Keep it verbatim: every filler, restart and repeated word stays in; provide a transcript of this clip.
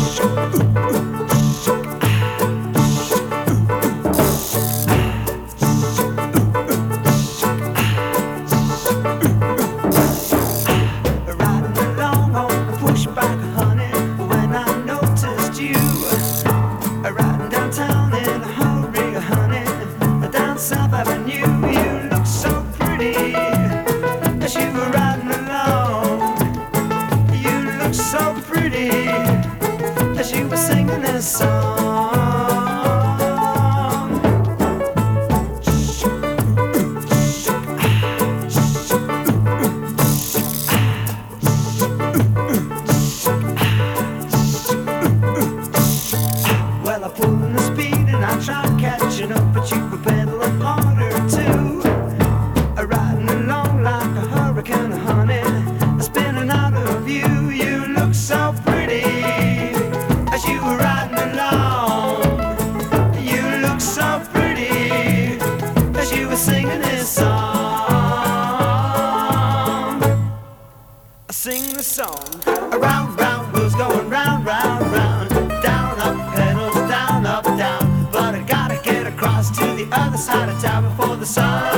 As you were singing this song. Well, I pulled in the speed and I tried catching up, but you were pedaling harder too. Riding along like a hurricane, honey, spinning out of view. You look so pretty as you were riding along. You look so pretty as you were singing this song. I sing the song. Around, round, wheels going round, round, round. Down, up, pedals, down, up, down. But I gotta get across to the other side of town before the sun